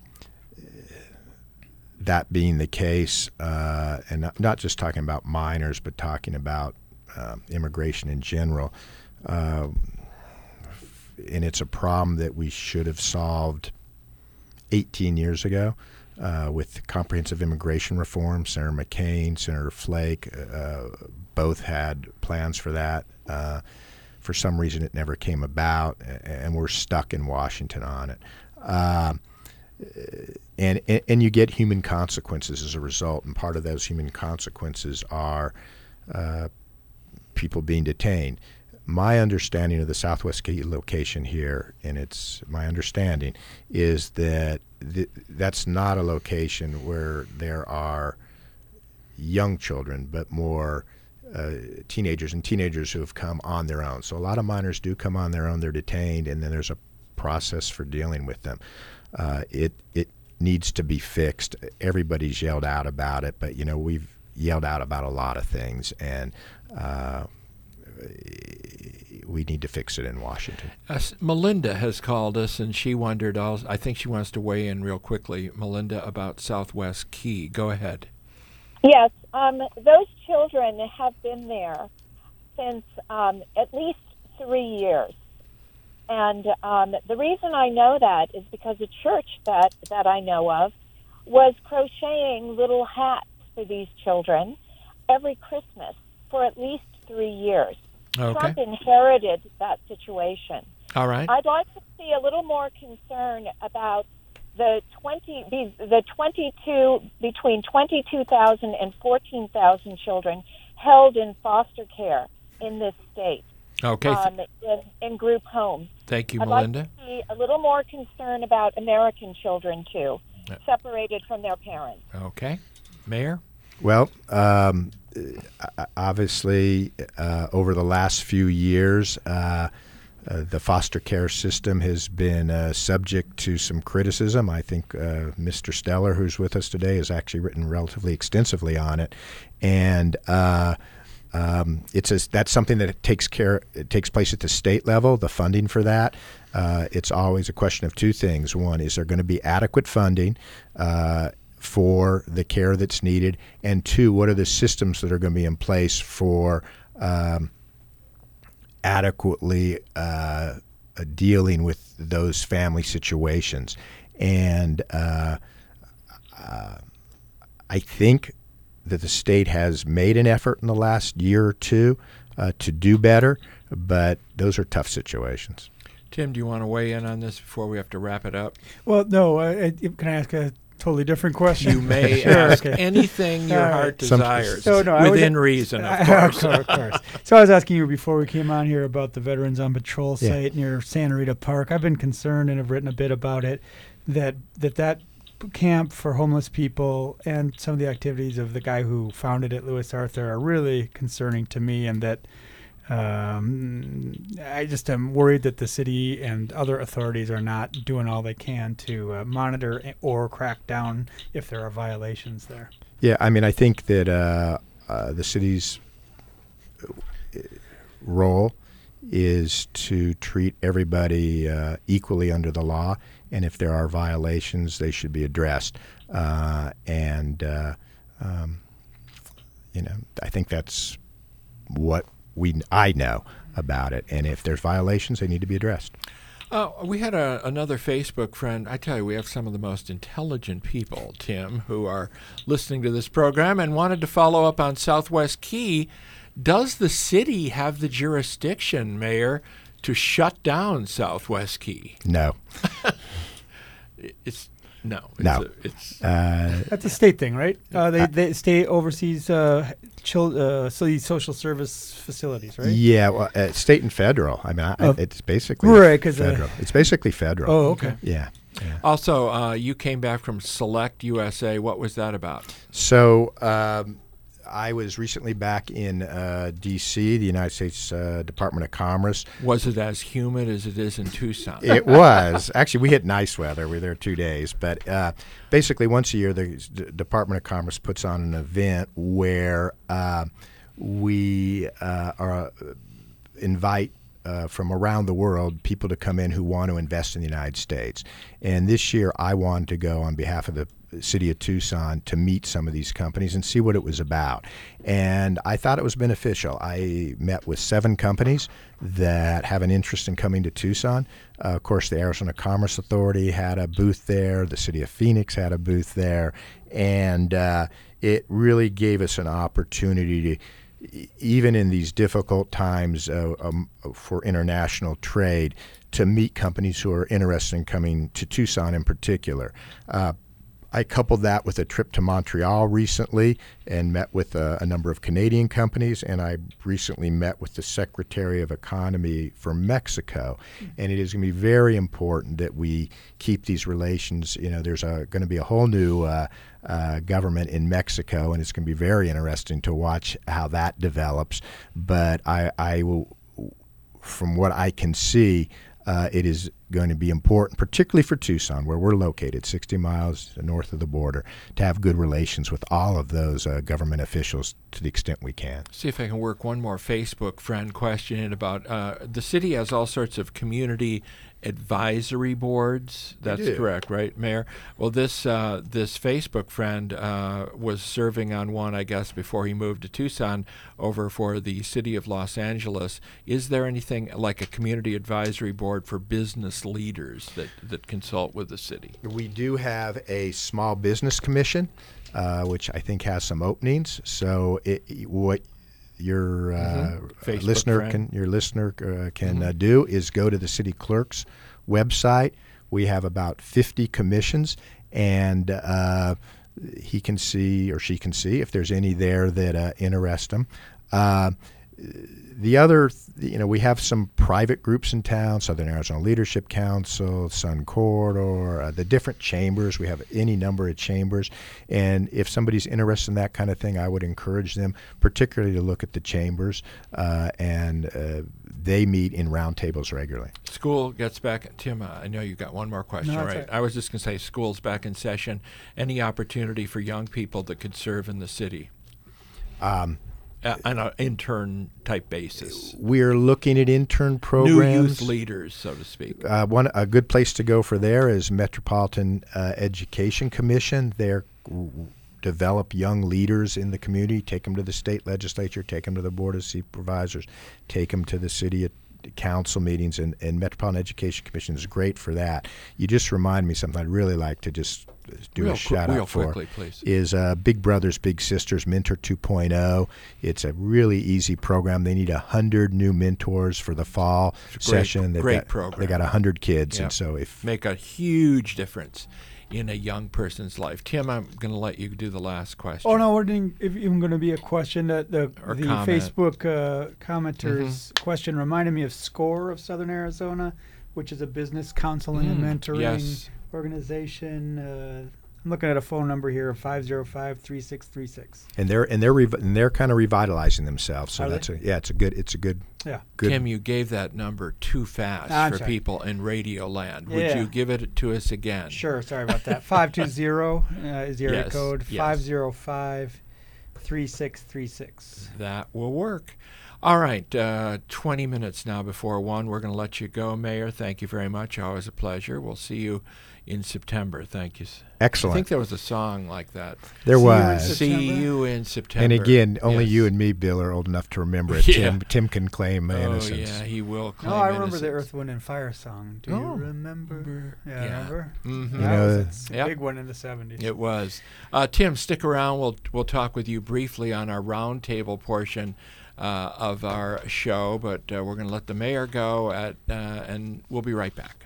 that being the case, uh, and not, not just talking about minors, but talking about um, immigration in general, uh, and it's a problem that we should have solved eighteen years ago uh, with comprehensive immigration reform. Senator McCain, Senator Flake, uh, both had plans for that. Uh, for some reason, it never came about, and we're stuck in Washington on it. Uh, and, and you get human consequences as a result, and part of those human consequences are uh, people being detained. My understanding of the Southwest Key location here, and it's my understanding, is that th- that's not a location where there are young children, but more Uh, teenagers and teenagers who have come on their own. So a lot of minors do come on their own. They're detained, and then there's a process for dealing with them. Uh, it it needs to be fixed. Everybody's yelled out about it, but you know we've yelled out about a lot of things, and uh, we need to fix it in Washington. Uh, Melinda has called us, and she wondered. Also, I think she wants to weigh in real quickly, Melinda, about Southwest Key. Go ahead. Yes, um, those children have been there since um, at least three years. And um, the reason I know that is because a church that, that I know of was crocheting little hats for these children every Christmas for at least three years. Okay. Trump inherited that situation. All right. I'd like to see a little more concern about the twenty, the twenty-two between twenty-two thousand and fourteen thousand children held in foster care in this state. Okay. Um, in, in group homes. Thank you, I'd Melinda. like to see a little more concern about American children too, Yeah. separated from their parents. Okay, Mayor. Well, um, obviously, uh, over the last few years, uh, uh, the foster care system has been uh, subject to some criticism. I think uh, Mister Steller, who's with us today, has actually written relatively extensively on it, and uh, um, it's a, that's something that takes care. It takes place at the state level. The funding for that. Uh, it's always a question of two things. One, is there going to be adequate funding Uh, for the care that's needed, and two, what are the systems that are going to be in place for um, adequately uh, uh, dealing with those family situations. And uh, uh, I think that the state has made an effort in the last year or two uh, to do better, but those are tough situations. Tim, do you want to weigh in on this before we have to wrap it up? Well, no. Uh, can I ask a totally different question. You may Sure, ask okay. anything your All right. heart Some- desires, So, no, I was- within reason, of of course. course, of course. So I was asking you before we came on here about the Veterans on Patrol Yeah. site near Santa Rita Park. I've been concerned and have written a bit about it, that that that camp for homeless people and some of the activities of the guy who founded it, Louis Arthur, are really concerning to me, and that um, I just am worried that the city and other authorities are not doing all they can to uh, monitor or crack down if there are violations there. Yeah, I mean, I think that uh, uh, the city's role is to treat everybody uh, equally under the law, and if there are violations, they should be addressed. Uh, and uh, um, you know, I think that's what we I know about it. And if there's violations, they need to be addressed. Uh, we had a, another Facebook friend. I tell you, we have some of the most intelligent people, Tim, who are listening to this program and wanted to follow up on Southwest Key. Does the city have the jurisdiction, Mayor, to shut down Southwest Key? No. It's no. It's No. A, it's Uh, That's a state thing, right? Uh, they, they state oversees uh, chil- uh, so these social service facilities, right? yeah, well, uh, state and federal. I mean, I, Oh. it's basically Right, 'cause, uh, federal. it's basically federal. Oh, okay. Yeah. yeah. also uh, you came back from Select U S A. What was that about? So um, I was recently back in uh, D C, the United States uh, Department of Commerce. Was it as humid as it is in Tucson? It was. Actually, we hit nice weather. We were there two days. But uh, basically, once a year, the D- Department of Commerce puts on an event where uh, we uh, are, uh, invite uh, from around the world people to come in who want to invest in the United States. And this year, I wanted to go on behalf of the city of Tucson to meet some of these companies and see what it was about. And I thought it was beneficial. I met with seven companies that have an interest in coming to Tucson. Uh, of course, the Arizona Commerce Authority had a booth there. The city of Phoenix had a booth there. And uh, it really gave us an opportunity to, even in these difficult times uh, um, for international trade, to meet companies who are interested in coming to Tucson in particular. Uh, I coupled that with a trip to Montreal recently and met with a, a number of Canadian companies, and I recently met with the Secretary of Economy for Mexico. And it is going to be very important that we keep these relations. You know, there's a, going to be a whole new uh, uh, government in Mexico, and it's going to be very interesting to watch how that develops. But I, I will, from what I can see, Uh, it is going to be important, particularly for Tucson, where we're located, sixty miles north of the border, to have good relations with all of those uh, government officials to the extent we can. See if I can work one more Facebook friend question in about uh, the city has all sorts of community advisory boards. That's do. correct, right, Mayor? Well, this uh, this Facebook friend uh, was serving on one, I guess, before he moved to Tucson over for the city of Los Angeles. Is there anything like a community advisory board for business leaders that, that consult with the city? We do have a small business commission, uh, which I think has some openings. So it, what your uh, Facebook listener friend. can your listener uh, can uh, do is go to the city clerk's website. We have about fifty commissions, and uh, he can see or she can see if there's any there that uh, interest them. Uh, the other, you know, we have some private groups in town, Southern Arizona Leadership Council, Sun Corridor, uh, the different chambers. We have any number of chambers. And if somebody's interested in that kind of thing, I would encourage them particularly to look at the chambers. Uh, and uh, they meet in roundtables regularly. School gets back. Tim, uh, I know you got one more question, No, right? that's right. I was just going to say school's back in session. Any opportunity for young people that could serve in the city? Um, Uh, on an intern type basis. we're looking at intern programs. New youth leaders, so to speak. Uh, one a good place to go for there is Metropolitan uh, Education Commission. They're develop young leaders in the community, take them to the state legislature, take them to the board of supervisors, take them to the city council meetings, and, and Metropolitan Education Commission is great for that. You just remind me something I'd really like to just do Real a qu- shout real out for quickly, please. is uh, Big Brothers Big Sisters Mentor two point oh. It's a really easy program. They need one hundred new mentors for the fall It's a great- session. They've great got, program. They got one hundred kids, Yep. and so if Make a huge difference in a young person's life. Tim, I'm going to let you do the last question. Oh, no, we're doing, if even going to be a question that the, Or the comment. Facebook uh, commenters Mhm. question reminded me of SCORE of Southern Arizona, which is a business counseling Mm, and mentoring yes. organization. Uh, I'm looking at a phone number here of five oh five, three six three six. And they're and they're rev- and they're kind of revitalizing themselves. So Are that's they? a yeah, it's a good it's a good Yeah. good. Tim, you gave that number too fast I'm for sorry. people in Radio Land. Would Yeah. you give it to us again? Sure, sorry about that. five two zero uh, is the area Yes, code, yes. five oh five, three six three six. That will work. All right, uh, twenty minutes now before one. We're going to let you go, Mayor. Thank you very much. Always a pleasure. We'll see you in September. Thank you. Excellent. I think there was a song like that. There See you in was. September. See you in September. And again, only Yes. you and me, Bill, are old enough to remember it. Yeah. Tim Tim can claim Oh, innocence. yeah, he will claim No, I remember innocence. the Earth, Wind, and Fire song. Do Oh. you remember? Yeah, Yeah. remember? Mhm. That You know, was a Yep. big one in the seventies. It was. Uh, Tim, stick around. We'll we'll talk with you briefly on our roundtable portion uh, of our show, but uh, we're going to let the mayor go, at, uh, and we'll be right back.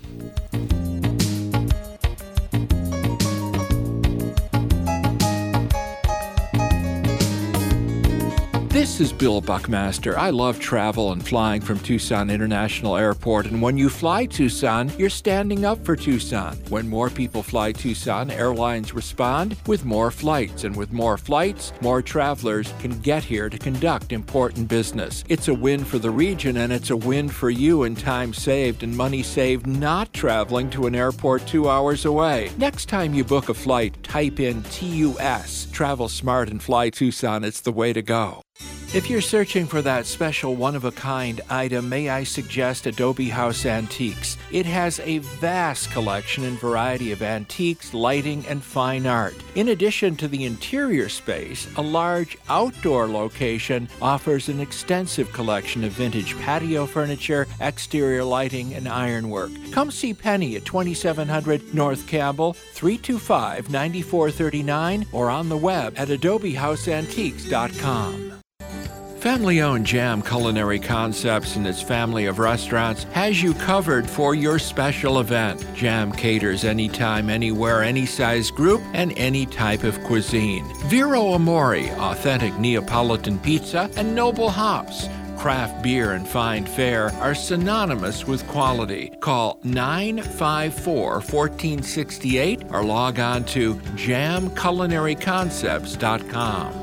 This is Bill Buckmaster. I love travel and flying from Tucson International Airport, and when you fly Tucson, you're standing up for Tucson. When more people fly Tucson, airlines respond with more flights, and with more flights, more travelers can get here to conduct important business. It's a win for the region, and it's a win for you in time saved and money saved not traveling to an airport two hours away. Next time you book a flight, type in T U S. Travel smart and fly Tucson. It's the way to go. If you're searching for that special one-of-a-kind item, may I suggest Adobe House Antiques. It has a vast collection and variety of antiques, lighting, and fine art. In addition to the interior space, a large outdoor location offers an extensive collection of vintage patio furniture, exterior lighting, and ironwork. Come see Penny at twenty-seven hundred North Campbell, three two five, nine four three nine, or on the web at adobe house antiques dot com. Family-owned Jam Culinary Concepts and its family of restaurants has you covered for your special event. Jam caters anytime, anywhere, any size group, and any type of cuisine. Vero Amore, authentic Neapolitan pizza, and Noble Hops. Craft beer and fine fare are synonymous with quality. Call nine five four, one four six eight or log on to jam culinary concepts dot com.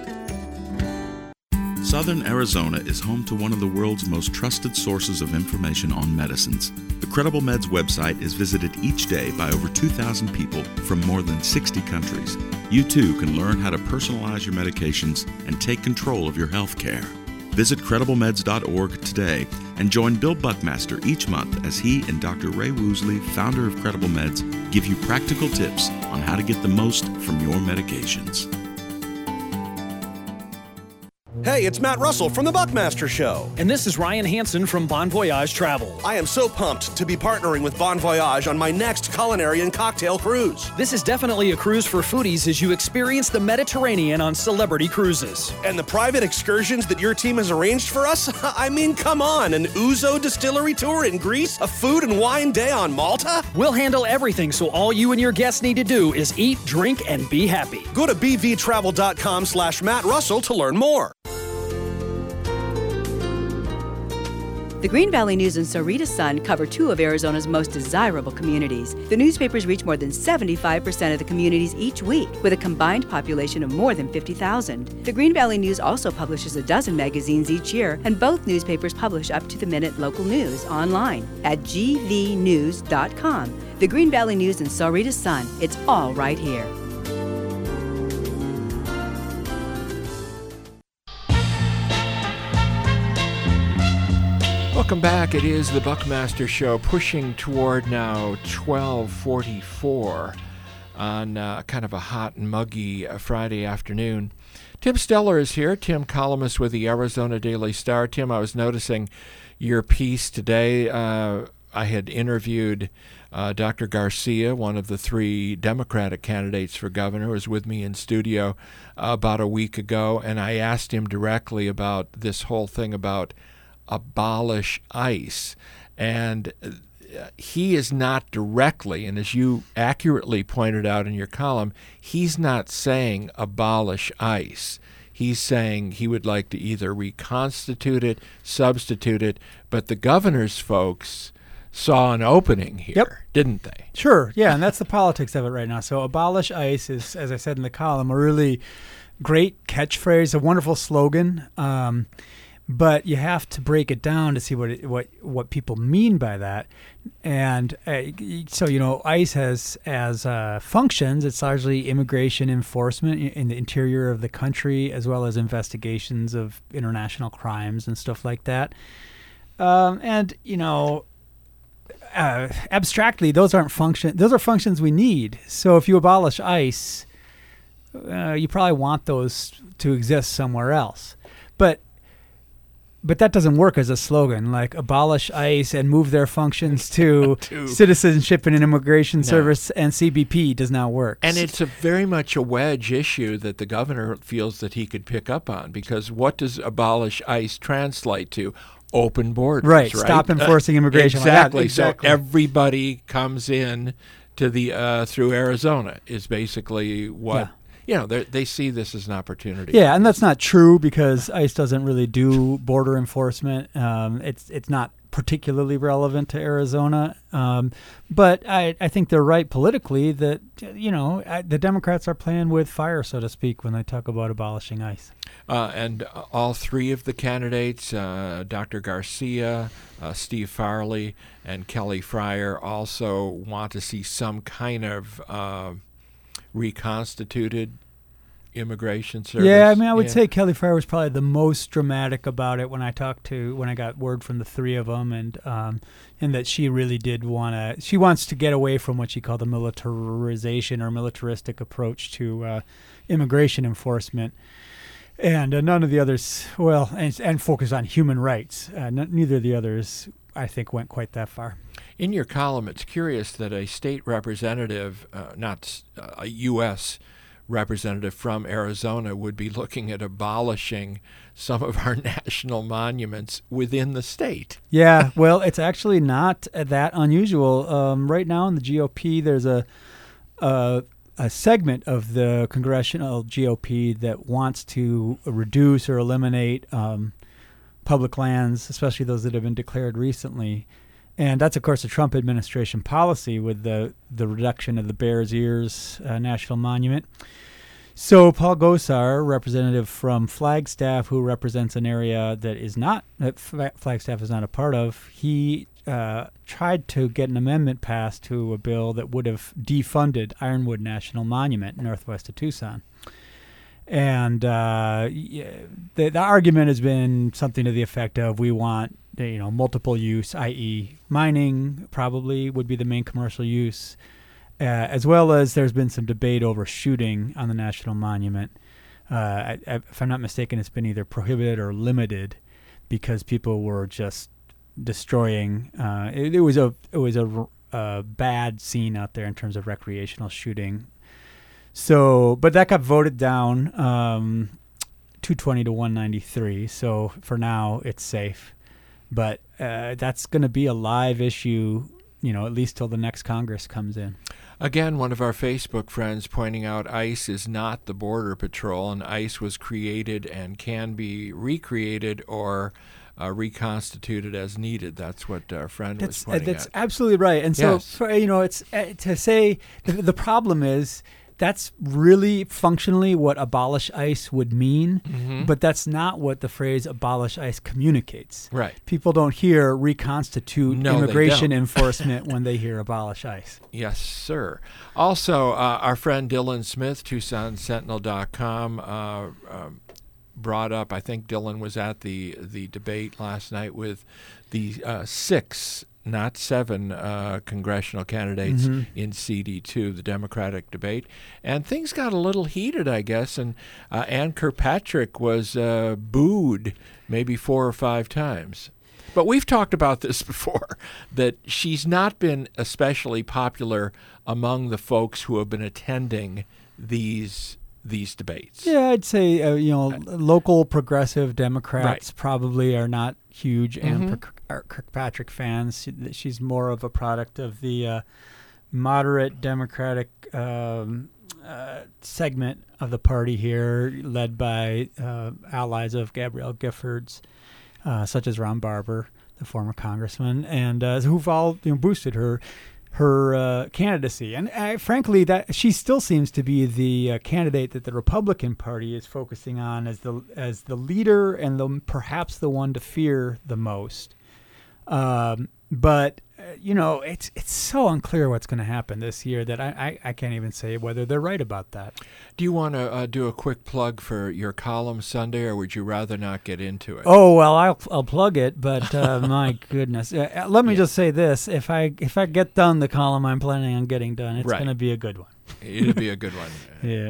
Southern Arizona is home to one of the world's most trusted sources of information on medicines. The Credible Meds website is visited each day by over two thousand people from more than sixty countries. You too can learn how to personalize your medications and take control of your health care. Visit credible meds dot org today and join Bill Buckmaster each month as he and Doctor Ray Woosley, founder of Credible Meds, give you practical tips on how to get the most from your medications. Hey, it's Matt Russell from The Buckmaster Show. And this is Ryan Hansen from Bon Voyage Travel. I am so pumped to be partnering with Bon Voyage on my next culinary and cocktail cruise. This is definitely a cruise for foodies as you experience the Mediterranean on Celebrity Cruises. And the private excursions that your team has arranged for us? I mean, come on, an Ouzo distillery tour in Greece? A food and wine day on Malta? We'll handle everything, so all you and your guests need to do is eat, drink, and be happy. Go to b v travel dot com slash Matt Russell to learn more. The Green Valley News and Sarita Sun cover two of Arizona's most desirable communities. The newspapers reach more than seventy-five percent of the communities each week, with a combined population of more than fifty thousand. The Green Valley News also publishes a dozen magazines each year, and both newspapers publish up-to-the-minute local news online at g v news dot com. The Green Valley News and Sarita Sun, it's all right here. Welcome back. It is the Buckmaster Show, pushing toward now twelve forty-four on uh, kind of a hot and muggy uh, Friday afternoon. Tim Steller is here. Tim, columnist with the Arizona Daily Star. Tim, I was noticing your piece today. Uh, I had interviewed uh, Doctor Garcia, one of the three Democratic candidates for governor, who was with me in studio uh, about a week ago, and I asked him directly about this whole thing about abolish ICE. And uh, he is not directly, and as you accurately pointed out in your column, he's not saying abolish ICE. He's saying he would like to either reconstitute it, substitute it, but the governor's folks saw an opening here, yep. didn't they? Sure, yeah, and that's the politics of it right now. So abolish ICE is, as I said in the column, a really great catchphrase, a wonderful slogan, um, but you have to break it down to see what it, what what people mean by that. And uh, so, you know, ICE has as uh, functions, it's largely immigration enforcement in the interior of the country, as well as investigations of international crimes and stuff like that. Um, and, you know, uh, abstractly, those aren't function. Those are functions we need. So if you abolish ICE, uh, you probably want those to exist somewhere else. But But that doesn't work as a slogan, like abolish ICE and move their functions to, to Citizenship and Immigration no. Service and C B P does not work. And it's a very much a wedge issue that the governor feels that he could pick up on, because what does abolish ICE translate to? Open borders, right? right? Stop enforcing uh, immigration. Exactly. Like exactly. So everybody comes in to the uh, through Arizona is basically what. Yeah. You know, they see this as an opportunity. Yeah, and that's not true because ICE doesn't really do border enforcement. Um, it's it's not particularly relevant to Arizona. Um, but I, I think they're right politically that, you know, I, the Democrats are playing with fire, so to speak, when they talk about abolishing ICE. Uh, and all three of the candidates, uh, Doctor Garcia, uh, Steve Farley, and Kelly Fryer, also want to see some kind of uh, reconstituted immigration service. Yeah, I mean, I would yeah. say Kelly Fryer was probably the most dramatic about it when I talked to, when I got word from the three of them, and um, and that she really did want to, she wants to get away from what she called the militarization or militaristic approach to uh, immigration enforcement. And uh, none of the others, well, and, and focus on human rights. Uh, n- neither of the others, I think, went quite that far. In your column, it's curious that a state representative, uh, not uh, a U S representative from Arizona, would be looking at abolishing some of our national monuments within the state. Yeah, well, it's actually not that unusual. Um, right now in the G O P, there's a, a a segment of the congressional G O P that wants to reduce or eliminate um, public lands, especially those that have been declared recently. And that's, of course, the Trump administration policy with the, the reduction of the Bears Ears uh, National Monument. So Paul Gosar, representative from Flagstaff, who represents an area that is not, that Flagstaff is not a part of, he uh, tried to get an amendment passed to a bill that would have defunded Ironwood National Monument northwest of Tucson. And uh, the, the argument has been something to the effect of, we want, you know, multiple use, that is mining probably would be the main commercial use, uh, as well as there's been some debate over shooting on the National Monument. Uh, I, I, if I'm not mistaken, it's been either prohibited or limited because people were just destroying. Uh, it, it was a it was a, a bad scene out there in terms of recreational shooting. So, but that got voted down, um, two twenty to one ninety-three. So for now, it's safe. But uh, that's going to be a live issue, you know, at least till the next Congress comes in. Again, one of our Facebook friends pointing out ICE is not the Border Patrol, and ICE was created and can be recreated or uh, reconstituted as needed. That's what our friend that's, was pointing uh, That's out. absolutely right. And so, yes. for, you know, it's uh, to say the, the problem is, that's really functionally what abolish ICE would mean, mm-hmm. but that's not what the phrase abolish ICE communicates. Right. People don't hear reconstitute no, immigration enforcement when they hear abolish ICE. Yes, sir. Also, uh, our friend Dylan Smith, Tucson Sentinel dot com, uh, um, brought up, I think Dylan was at the, the debate last night with the uh, six not seven uh, congressional candidates mm-hmm. in C D two, the Democratic debate. And things got a little heated, I guess, and uh, Ann Kirkpatrick was uh, booed maybe four or five times. But we've talked about this before, that she's not been especially popular among the folks who have been attending these these debates? Yeah, I'd say uh, you know local progressive Democrats Right. probably are not huge Ann Mhm. Kirk- are Kirkpatrick fans. She, she's more of a product of the uh, moderate Democratic um, uh, segment of the party here, led by uh, allies of Gabrielle Giffords, uh, such as Ron Barber, the former congressman, and uh, who've all you know, boosted her her uh, candidacy. And uh, frankly, that she still seems to be the uh, candidate that the Republican Party is focusing on as the as the leader and the perhaps the one to fear the most. Um, but uh, you know, it's it's so unclear what's going to happen this year that I, I, I can't even say whether they're right about that. Do you want to uh, do a quick plug for your column Sunday, or would you rather not get into it? Oh well, I'll I'll plug it, but uh, my goodness, uh, let me just say this: if I if I get done the column I'm planning on getting done, it's Right. going to be a good one. It'd be a good one. Yeah.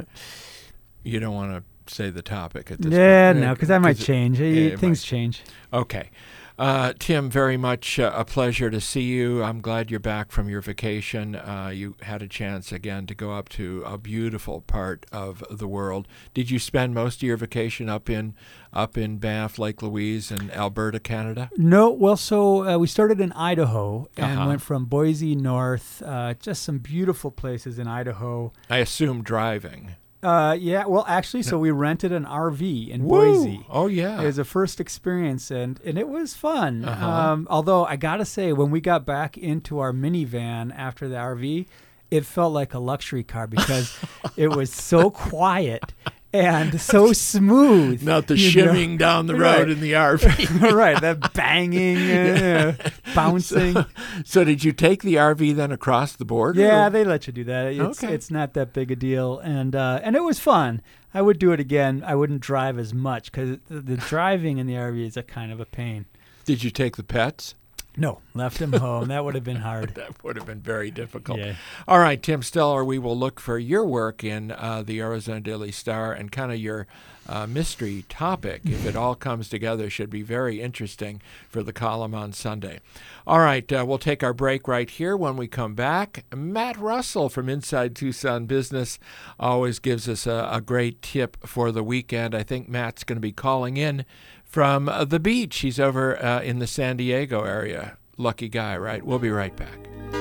You don't want to say the topic at this Yeah, point. no, because that might 'Cause it- change. yeah, Uh, it Things might. change. Okay. Uh, Tim, very much uh, a pleasure to see you. I'm glad you're back from your vacation. Uh, you had a chance again to go up to a beautiful part of the world. Did you spend most of your vacation up in up in Banff, Lake Louise, and Alberta, Canada? No, well, so uh, we started in Idaho and Uh-huh. went from Boise north. Uh, just some beautiful places in Idaho. I assume driving. Uh, yeah, well, actually, so we rented an R V in Woo! Boise. Oh, yeah. It was a first experience, and, and it was fun. Uh-huh. Um, although, I got to say, when we got back into our minivan after the R V, it felt like a luxury car because it was so quiet and so smooth. Not the you know? shimmying down the road Right. in the R V. Right, that banging, uh, bouncing. So, so did you take the R V then across the border? Yeah, or- they let you do that. It's Okay. it's not that big a deal, and uh, and it was fun. I would do it again. I wouldn't drive as much because the, the driving in the R V is a kind of a pain. Did you take the pets? No, left them home. That would have been hard. That would have been very difficult. Yeah. All right, Tim Stellar, we will look for your work in uh, the Arizona Daily Star and kind of your uh, mystery topic. If it all comes together, should be very interesting for the column on Sunday. All right, uh, we'll take our break right here. When we come back, Matt Russell from Inside Tucson Business always gives us a, a great tip for the weekend. I think Matt's going to be calling in from uh, the beach. He's over uh, in the San Diego area. Lucky guy, right? We'll be right back.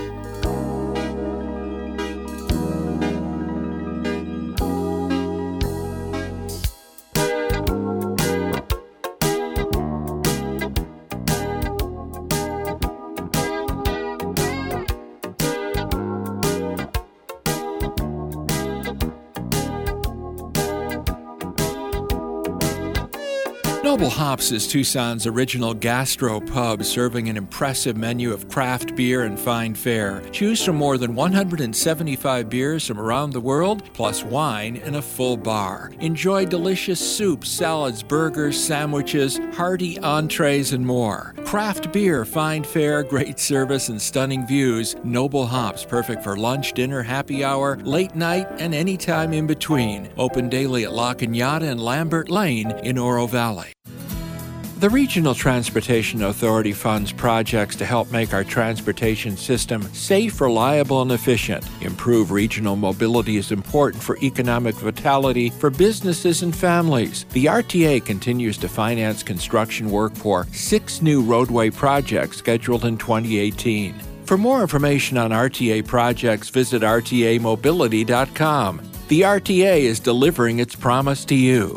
Noble Hops is Tucson's original gastro pub, serving an impressive menu of craft beer and fine fare. Choose from more than one hundred seventy-five beers from around the world, plus wine and a full bar. Enjoy delicious soups, salads, burgers, sandwiches, hearty entrees, and more. Craft beer, fine fare, great service, and stunning views. Noble Hops, perfect for lunch, dinner, happy hour, late night, and any time in between. Open daily at La Cañada and Lambert Lane in Oro Valley. The Regional Transportation Authority funds projects to help make our transportation system safe, reliable, and efficient. Improve regional mobility is important for economic vitality for businesses and families. The R T A continues to finance construction work for six new roadway projects scheduled in twenty eighteen. For more information on R T A projects, visit R T A mobility dot com. The R T A is delivering its promise to you.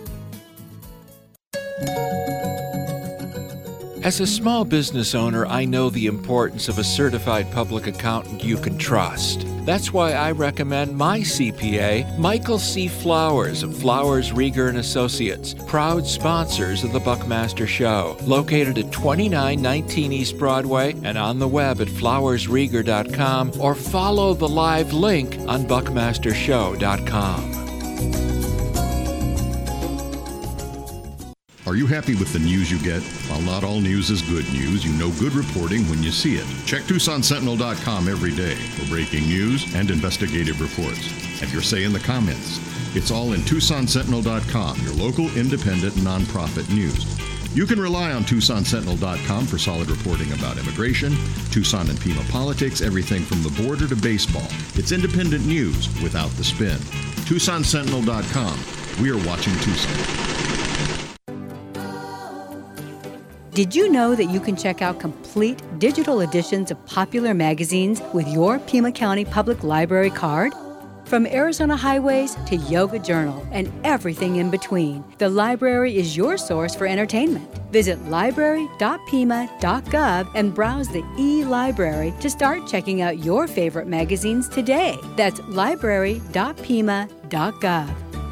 As a small business owner, I know the importance of a certified public accountant you can trust. That's why I recommend my C P A, Michael C. Flowers of Flowers, Rieger and Associates, proud sponsors of the Buckmaster Show, located at twenty-nine nineteen East Broadway and on the web at flowers rieger dot com, or follow the live link on buckmaster show dot com. Are you happy with the news you get? While not all news is good news, you know good reporting when you see it. Check Tucson Sentinel dot com every day for breaking news and investigative reports. Have your say in the comments. It's all in Tucson Sentinel dot com, your local independent nonprofit news. You can rely on Tucson Sentinel dot com for solid reporting about immigration, Tucson and Pima politics, everything from the border to baseball. It's independent news without the spin. Tucson Sentinel dot com. We're watching Tucson. Did you know that you can check out complete digital editions of popular magazines with your Pima County Public Library card? From Arizona Highways to Yoga Journal and everything in between, the library is your source for entertainment. Visit library dot pima dot gov and browse the e-library to start checking out your favorite magazines today. That's library dot pima dot gov.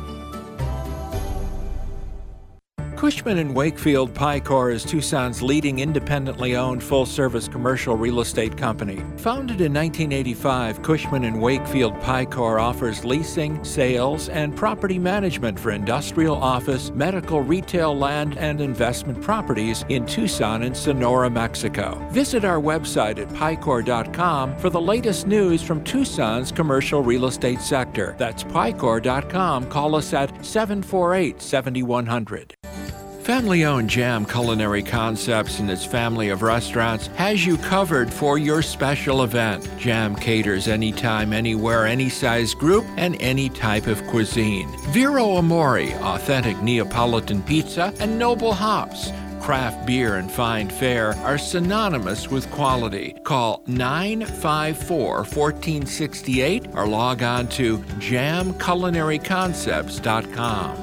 Cushman and Wakefield Picor is Tucson's leading independently owned full-service commercial real estate company. Founded in nineteen eighty-five, Cushman and Wakefield Picor offers leasing, sales, and property management for industrial, office, medical, retail, land, and investment properties in Tucson and Sonora, Mexico. Visit our website at picor dot com for the latest news from Tucson's commercial real estate sector. That's picor dot com. Call us at seven four eight, seven one zero zero. Family-owned Jam Culinary Concepts and its family of restaurants has you covered for your special event. Jam caters anytime, anywhere, any size group, and any type of cuisine. Vero Amore, authentic Neapolitan pizza, and Noble Hops. Craft beer and fine fare are synonymous with quality. Call nine five four, one four six eight or log on to jam culinary concepts dot com.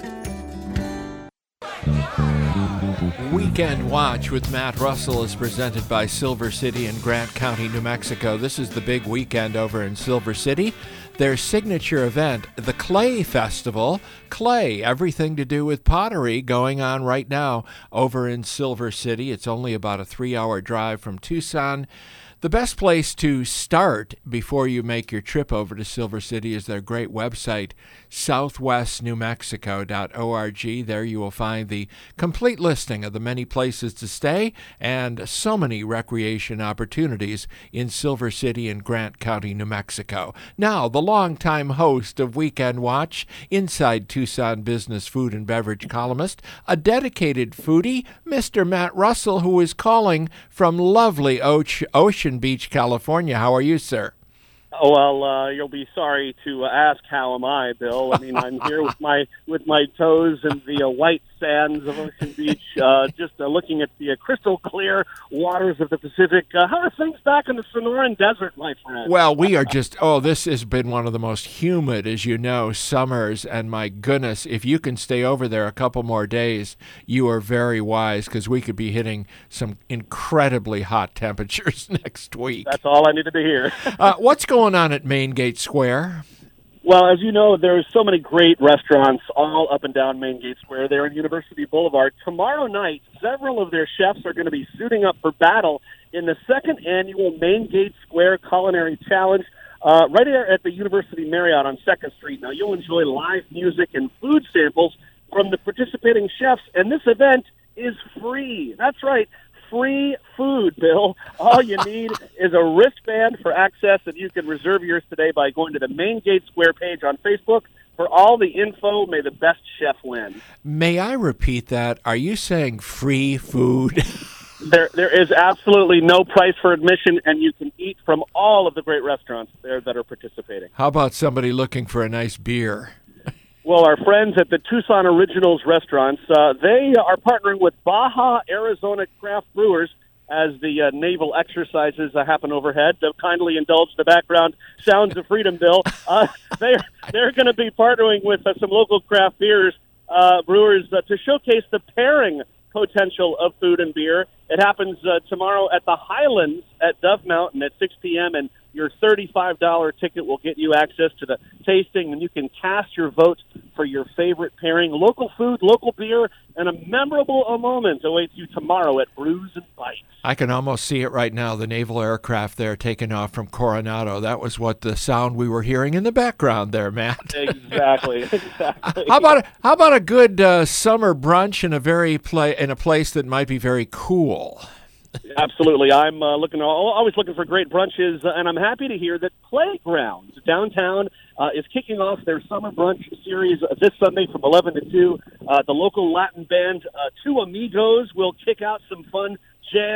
Weekend Watch with Matt Russell is presented by Silver City in Grant County, New Mexico. This is the big weekend over in Silver City. Their signature event, the Clay Festival. Clay, everything to do with pottery, going on right now over in Silver City. It's only about a three-hour drive from Tucson. The best place to start before you make your trip over to Silver City is their great website, southwest new mexico dot org. There you will find the complete listing of the many places to stay and so many recreation opportunities in Silver City and Grant County, New Mexico. Now, the longtime host of Weekend Watch, Inside Tucson business food and beverage columnist, a dedicated foodie, Mister Matt Russell, who is calling from lovely Ocean Beach, California. How are you, sir? Oh, well, uh, you'll be sorry to uh, ask how am I, Bill. I mean, I'm here with my with my toes in the uh, white sands of Ocean Beach, uh, just uh, looking at the uh, crystal clear waters of the Pacific. Uh, how are things back in the Sonoran Desert, my friend? Well, we are just, oh, this has been one of the most humid, as you know, summers, and my goodness, if you can stay over there a couple more days, you are very wise, because we could be hitting some incredibly hot temperatures next week. That's all I needed to hear. uh, what's going on at Main Gate Square? Well, as you know, there's so many great restaurants all up and down Main Gate Square there in University Boulevard. Tomorrow night, several of their chefs are going to be suiting up for battle in the second annual Main Gate Square Culinary Challenge uh, right there at the University Marriott on second Street. Now, you'll enjoy live music and food samples from the participating chefs, and this event is free. That's right. Free food, Bill. All you need is a wristband for access, and you can reserve yours today by going to the Main Gate Square page on Facebook. For all the info, may the best chef win. May I repeat that? Are you saying free food? There, there is absolutely no price for admission, and you can eat from all of the great restaurants there that are participating. How about somebody looking for a nice beer? Well, our friends at the Tucson Originals Restaurants, uh, they are partnering with Baja Arizona Craft Brewers as the uh, naval exercises uh, happen overhead. They'll kindly indulge the background sounds of freedom, Bill. Uh, they're they're going to be partnering with uh, some local craft beers uh, brewers uh, to showcase the pairing potential of food and beer. It happens uh, tomorrow at the Highlands at Dove Mountain at six p.m., and your thirty-five dollars ticket will get you access to the tasting, and you can cast your vote for your favorite pairing. Local food, local beer, and a memorable moment awaits you tomorrow at Brews and Bites. I can almost see it right now, the naval aircraft there taking off from Coronado. That was what the sound we were hearing in the background there, Matt. Exactly, exactly. How about a, how about a good uh, summer brunch in a very play in a place that might be very cool? Absolutely. I'm uh, looking always looking for great brunches, uh, and I'm happy to hear that Playgrounds downtown uh, is kicking off their summer brunch series uh, this Sunday from eleven to two. Uh, the local Latin band, uh, Two Amigos, will kick out some fun jams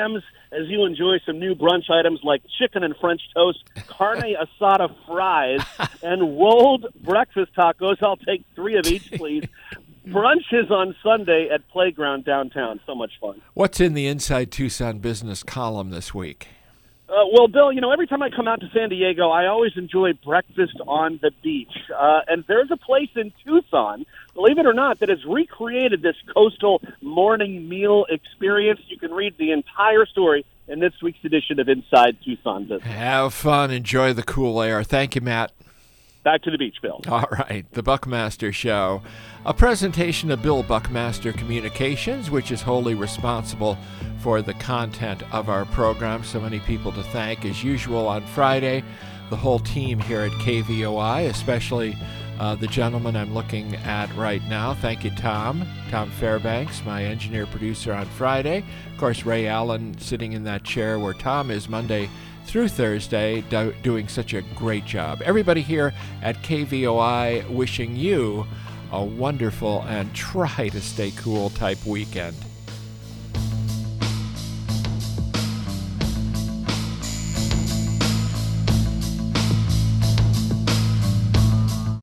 as you enjoy some new brunch items like chicken and French toast, carne asada fries, and rolled breakfast tacos. I'll take three of each, please. Brunch is on Sunday at Playground downtown. So much fun. What's in the Inside Tucson Business column this week? Uh, well, Bill, you know, every time I come out to San Diego, I always enjoy breakfast on the beach. Uh, and there's a place in Tucson, believe it or not, that has recreated this coastal morning meal experience. You can read the entire story in this week's edition of Inside Tucson Business. Have fun. Enjoy the cool air. Thank you, Matt. Back to the beach, Bill. All right, the Buckmaster Show, a presentation of Bill Buckmaster Communications, which is wholly responsible for the content of our program. So many people to thank, as usual, on Friday. The whole team here at K V O I, especially uh, the gentleman I'm looking at right now. Thank you, Tom. Tom Fairbanks, my engineer producer on Friday. Of course, Ray Allen sitting in that chair where Tom is Monday through Thursday, do- doing such a great job. Everybody here at K V O I wishing you a wonderful and try to stay cool type weekend.